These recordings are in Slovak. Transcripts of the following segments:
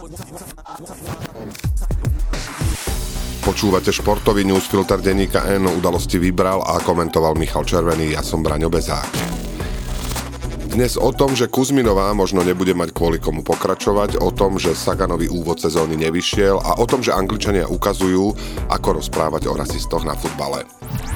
Počúvate športový newsfilter denníka N, udalosti vybral a komentoval Michal Červený, ja som Braňo Bezák. Dnes o tom, že Kuzminová možno nebude mať kvôli komu pokračovať, o tom, že Saganový úvod sezóny nevyšiel a o tom, že Angličania ukazujú, ako rozprávať o rasistoch na futbale.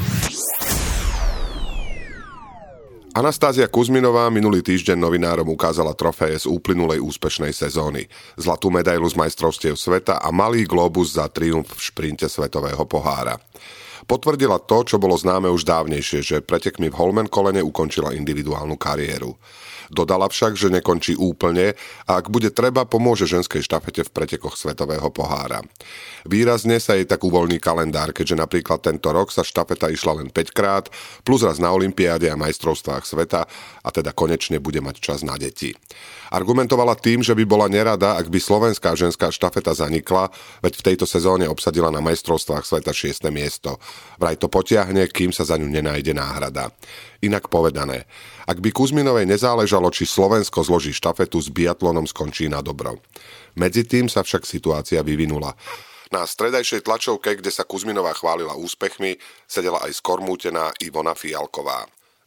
Anastázia Kuzminová minulý týždeň novinárom ukázala trofeje z uplynulej úspešnej sezóny. Zlatú medailu z majstrovstiev sveta a malý glóbus za triumf v šprinte svetového pohára. Potvrdila to, čo bolo známe už dávnejšie, že pretekmi v Holmenkollene ukončila individuálnu kariéru. Dodala však, že nekončí úplne a ak bude treba, pomôže ženskej štafete v pretekoch svetového pohára. Výrazne sa jej tak uvoľní kalendár, keďže napríklad tento rok sa štafeta išla len 5 krát, plus raz na olympiáde a majstrovstvách sveta a teda konečne bude mať čas na deti. Argumentovala tým, že by bola nerada, ak by slovenská ženská štafeta zanikla, veď v tejto sezóne obsadila na majstrovstvách sveta 6. miesto. Vraj to potiahne, kým sa za ňu nenájde náhrada. Inak povedané, ak by Kuzminovej nezáležalo, či Slovensko zloží štafetu, s biatlonom skončí na dobro. Medzi tým sa však situácia vyvinula. Na stredajšej tlačovke, kde sa Kuzminová chválila úspechmi, sedela aj skormútená Ivona Fialková.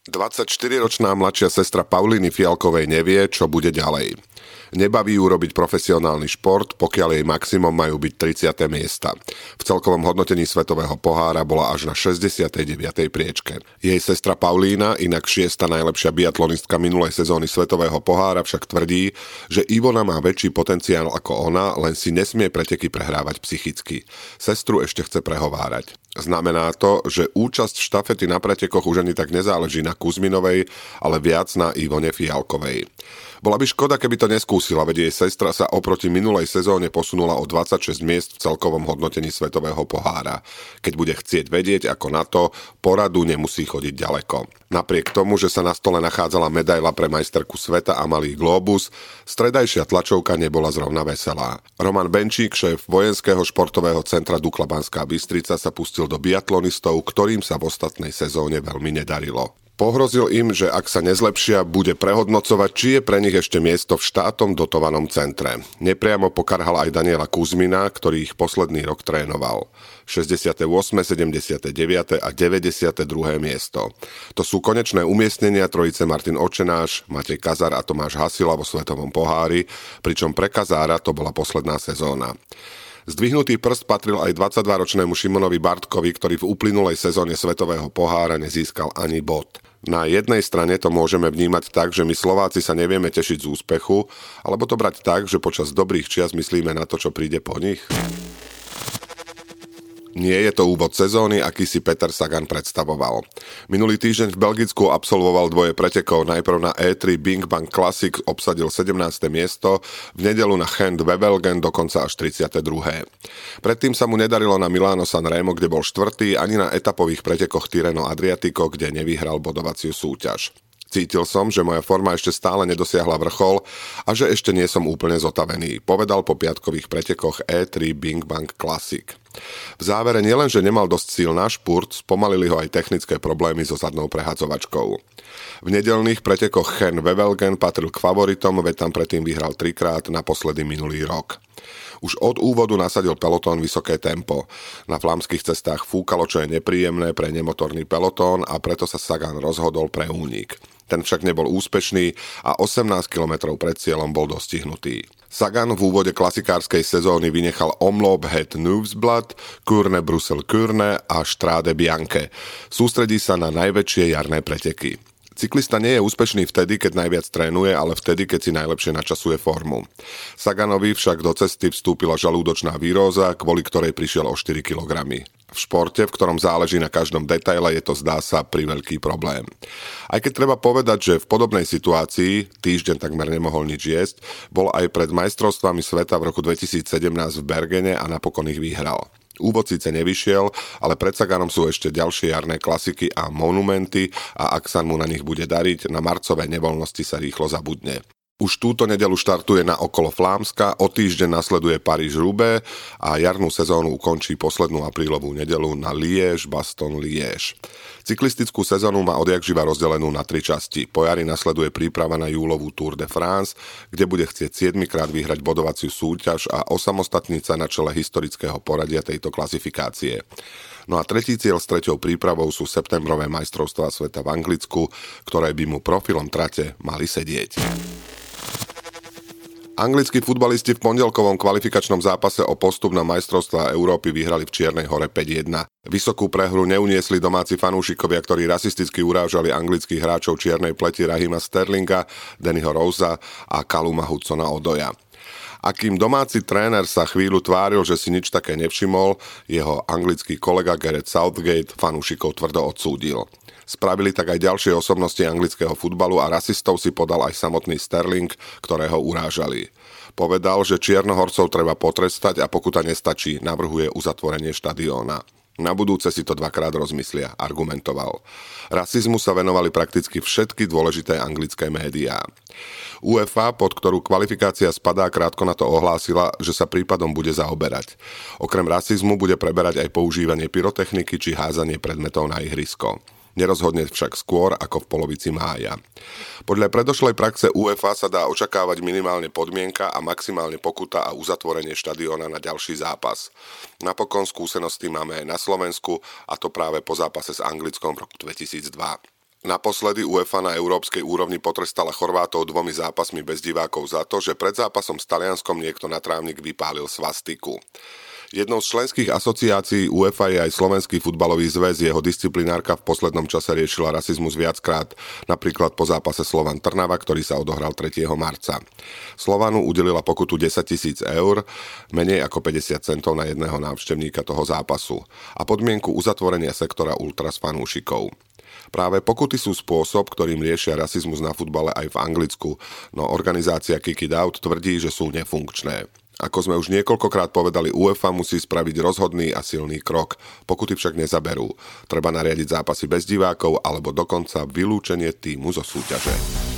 24-ročná mladšia sestra Paulíny Fialkovej nevie, čo bude ďalej. Nebaví ju robiť profesionálny šport, pokiaľ jej maximum majú byť 30. miesta. V celkovom hodnotení svetového pohára bola až na 69. priečke. Jej sestra Paulína, inak 6. najlepšia biatlonistka minulej sezóny svetového pohára, však tvrdí, že Ivona má väčší potenciál ako ona, len si nesmie preteky prehrávať psychicky. Sestru ešte chce prehovárať. Znamená to, že účasť štafety na pretekoch už ani tak nezáleží na Kuzminovej, ale viac na Ivone Fialkovej. Bola by škoda, keby to neskúsila, veď jej sestra sa oproti minulej sezóne posunula o 26 miest v celkovom hodnotení svetového pohára. Keď bude chcieť vedieť, ako na to, poradu nemusí chodiť ďaleko. Napriek tomu, že sa na stole nachádzala medaila pre majsterku sveta a malý glóbus, stredajšia tlačovka nebola zrovna veselá. Roman Benčík, šéf vojenského športového centra Dukla Banská Bystrica, sa pustil do biatlonistov, ktorým sa v ostatnej sezóne veľmi nedarilo. Pohrozil im, že ak sa nezlepšia, bude prehodnocovať, či je pre nich ešte miesto v štátom dotovanom centre. Nepriamo pokarhal aj Daniela Kuzmina, ktorý ich posledný rok trénoval. 68., 79. a 92. miesto. To sú konečné umiestnenia trojice Martin Očenáš, Matej Kazár a Tomáš Hasila vo svetovom pohári, pričom pre Kazára to bola posledná sezóna. Zdvihnutý prst patril aj 22-ročnému Šimonovi Bartkovi, ktorý v uplynulej sezóne svetového pohára nezískal ani bod. Na jednej strane to môžeme vnímať tak, že my Slováci sa nevieme tešiť z úspechu, alebo to brať tak, že počas dobrých čias myslíme na to, čo príde po nich. Nie je to úvod sezóny, aký si Peter Sagan predstavoval. Minulý týždeň v Belgicku absolvoval dvoje pretekov. Najprv na E3 Bing Bang Classic obsadil 17. miesto, v nedeľu na Gent-Wevelgem dokonca až 32. Predtým sa mu nedarilo na Milano Sanremo, kde bol štvrtý, ani na etapových pretekoch Tirreno Adriatico, kde nevyhral bodovaciu súťaž. Cítil som, že moja forma ešte stále nedosiahla vrchol a že ešte nie som úplne zotavený, povedal po piatkových pretekoch E3 Bing Bang Classic. V závere nielenže nemal dosť síl na špurt, spomalili ho aj technické problémy so zadnou prehadzovačkou. V nedeľných pretekoch Gent-Wevelgem patril k favoritom, veď tam predtým vyhral 3-krát, naposledy minulý rok. Už od úvodu nasadil pelotón vysoké tempo. Na flámskych cestách fúkalo, čo je nepríjemné pre nemotorný pelotón a preto sa Sagan rozhodol pre únik. Ten však nebol úspešný a 18 km pred cieľom bol dostihnutý. Sagan v úvode klasikárskej sezóny vynechal Omloop Het Nieuwsblad, Kuurne Brussel Kuurne a Strade Bianche. Sústredí sa na najväčšie jarné preteky. Cyklista nie je úspešný vtedy, keď najviac trénuje, ale vtedy, keď si najlepšie načasuje formu. Saganovi však do cesty vstúpila žalúdočná víróza, kvôli ktorej prišiel o 4 kg. V športe, v ktorom záleží na každom detaile, je to, zdá sa, priveľký problém. Aj keď treba povedať, že v podobnej situácii, týždeň takmer nemohol nič jesť, bol aj pred majstrovstvami sveta v roku 2017 v Bergene a napokon ich vyhral. Úvod síce nevyšiel, ale pred Saganom sú ešte ďalšie jarné klasiky a monumenty a ak sa mu na nich bude dariť, na marcové nevoľnosti sa rýchlo zabudne. Už túto nedeľu štartuje na okolo Flámska, o týždeň nasleduje Paríž-Roubaix a jarnú sezónu ukončí poslednú aprílovú nedeľu na Liège-Bastogne-Liège. Cyklistickú sezónu má odjakživa rozdelenú na 3 časti. Po jari nasleduje príprava na júlovú Tour de France, kde bude chcieť 7-krát vyhrať bodovaciu súťaž a osamostatniť sa na čele historického poradia tejto klasifikácie. No a tretí cieľ s treťou prípravou sú septembrové majstrovstvá sveta v Anglicku, ktoré by mu profilom trate mali sedieť. Anglickí futbalisti v pondelkovom kvalifikačnom zápase o postup na majstrovstvá Európy vyhrali v Čiernej Hore 5-1. Vysokú prehru neuniesli domáci fanúšikovia, ktorí rasisticky urážali anglických hráčov čiernej pleti Rahima Sterlinga, Dannyho Rosea a Calluma Hudsona-Odoia. A kým domáci tréner sa chvíľu tváril, že si nič také nevšimol, jeho anglický kolega Gareth Southgate fanúšikov tvrdo odsúdil. Spravili tak aj ďalšie osobnosti anglického futbalu a rasistov si podal aj samotný Sterling, ktorého urážali. Povedal, že čiernohorcov treba potrestať a pokuta nestačí, navrhuje uzatvorenie štadióna. Na budúce si to 2-krát rozmyslia, argumentoval. Rasizmu sa venovali prakticky všetky dôležité anglické médiá. UEFA, pod ktorú kvalifikácia spadá, krátko na to ohlásila, že sa prípadom bude zaoberať. Okrem rasizmu bude preberať aj používanie pyrotechniky či házanie predmetov na ihrisko. Nerozhodne však skôr ako v polovici mája. Podľa predošlej praxe UEFA sa dá očakávať minimálne podmienka a maximálne pokuta a uzatvorenie štadióna na ďalší zápas. Napokon skúsenosti máme aj na Slovensku, a to práve po zápase s Anglickom v roku 2002. Naposledy UEFA na európskej úrovni potrestala Chorvátov 2 zápasmi bez divákov za to, že pred zápasom s Talianskom niekto na trávnik vypálil svastiku. Jednou z členských asociácií UEFA je aj Slovenský futbalový zväz. Jeho disciplinárka v poslednom čase riešila rasizmus viackrát, napríklad po zápase Slovan Trnava, ktorý sa odohral 3. marca. Slovanu udelila pokutu 10 000 eur, menej ako 50 centov na jedného návštevníka toho zápasu, a podmienku uzatvorenia sektora ultras fanúšikov. Práve pokuty sú spôsob, ktorým riešia rasizmus na futbale aj v Anglicku, no organizácia Kick It Out tvrdí, že sú nefunkčné. Ako sme už niekoľkokrát povedali, UEFA musí spraviť rozhodný a silný krok. Pokuty však nezaberú. Treba nariadiť zápasy bez divákov alebo dokonca vylúčenie tímu zo súťaže.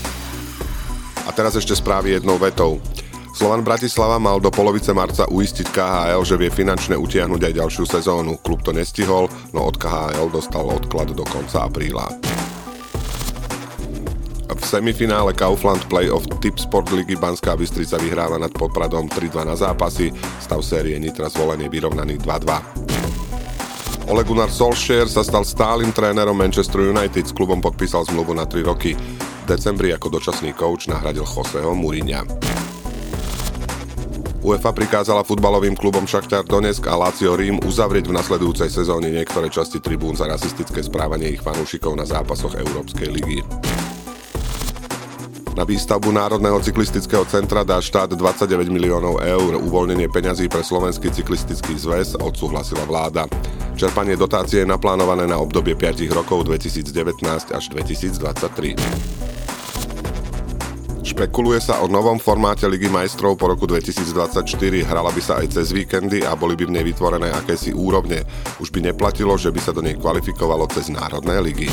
A teraz ešte správy jednou vetou. Slovan Bratislava mal do polovice marca uistiť KHL, že vie finančne utiahnuť aj ďalšiu sezónu. Klub to nestihol, no od KHL dostal odklad do konca apríla. V semifinále Kaufland Playoff Tipsport ligy Banská Bystrica vyhráva nad Popradom 3-2 na zápasy, stav série Nitra Zvolen je vyrovnaný 2-2. Ole Gunnar Solskjaer sa stal stálym trénerom Manchester United, s klubom podpísal zmluvu na 3 roky. V decembri ako dočasný coach nahradil Joseho Mourinha. UEFA prikázala futbalovým klubom Šachtar Donetsk a Lazio Rím uzavrieť v nasledujúcej sezóne niektoré časti tribún za rasistické správanie ich fanúšikov na zápasoch Európskej ligy. Na výstavbu Národného cyklistického centra dá štát 29 miliónov eur. Uvoľnenie peňazí pre Slovenský cyklistický zväz odsúhlasila vláda. Čerpanie dotácie je naplánované na obdobie 5 rokov 2019 až 2023. Špekuluje sa o novom formáte Ligy majstrov po roku 2024. Hrala by sa aj cez víkendy a boli by v nej vytvorené akési úrovne. Už by neplatilo, že by sa do nej kvalifikovalo cez národné ligy.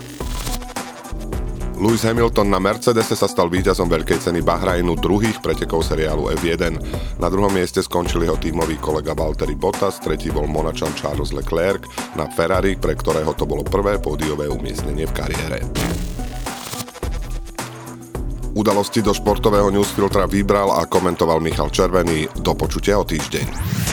Lewis Hamilton na Mercedese sa stal víťazom veľkej ceny Bahrajnu druhých pretekov seriálu F1. Na druhom mieste skončil jeho tímový kolega Valtteri Bottas, tretí bol Monačan Charles Leclerc na Ferrari, pre ktorého to bolo prvé pódiové umiestnenie v kariére. Udalosti do športového newsfiltra vybral a komentoval Michal Červený. Do počutia o týždeň.